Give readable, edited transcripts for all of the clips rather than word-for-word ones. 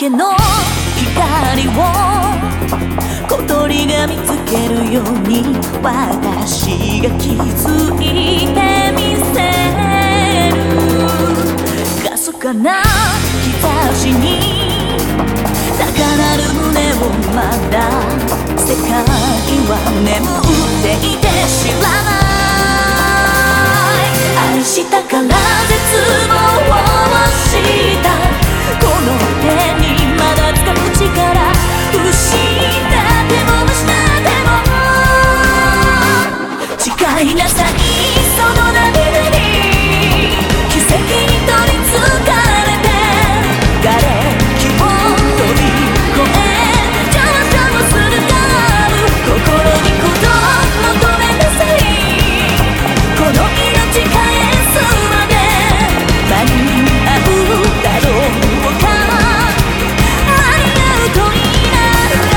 けの光を小鳥が見つけるように私が気づいてみせる。かすかな兆しに高鳴る胸をまだ世界は眠っていて知らない愛したから絶望をしたこの手にまだ掴む力失っても失っても誓いなさいその涙に奇跡に取りつかれて瓦礫を飛び越え上昇するカーブ心にこと求めなさいこの命返すまで間に合うだろうか間に合うといいな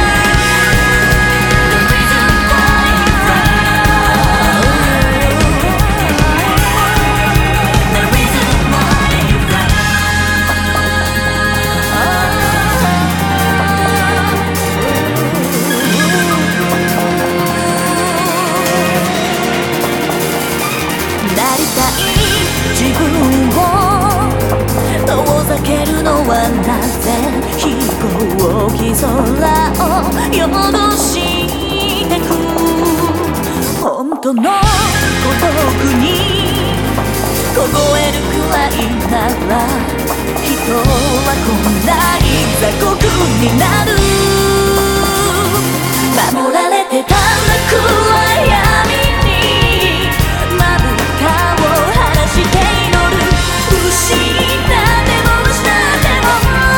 自分を遠ざけるのはなぜ飛行機空を戻してく本当の孤独に凍えるくらいなら人はこんない雑酷になる守られてた暗闇にまぶたを晴らして祈る失っても失っても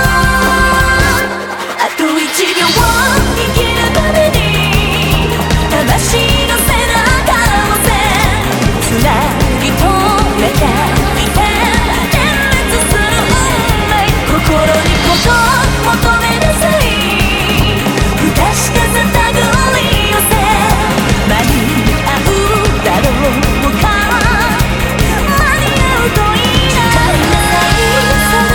あと1秒生きるために魂の背中をつなぎ止めていて点滅する運命心にこと求めなさい不確かさたぐり寄せ間に合うだろうか間に合うといいな誓いなさいその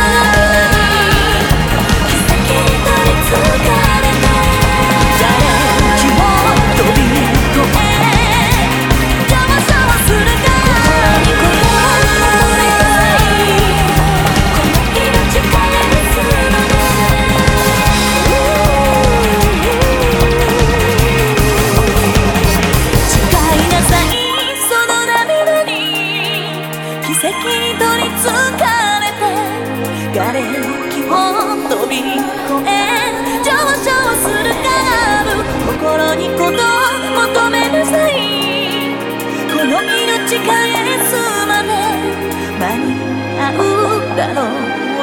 奇跡に取りつかれて瓦礫を飛び越え邪魔さはするか心にこと求めなさいこの命返すまで誓いなさいその涙に奇跡に取りつかれて瓦礫を飛び越え上昇するカーブ心にこと求めなさいこの命返すまで間に合うだろう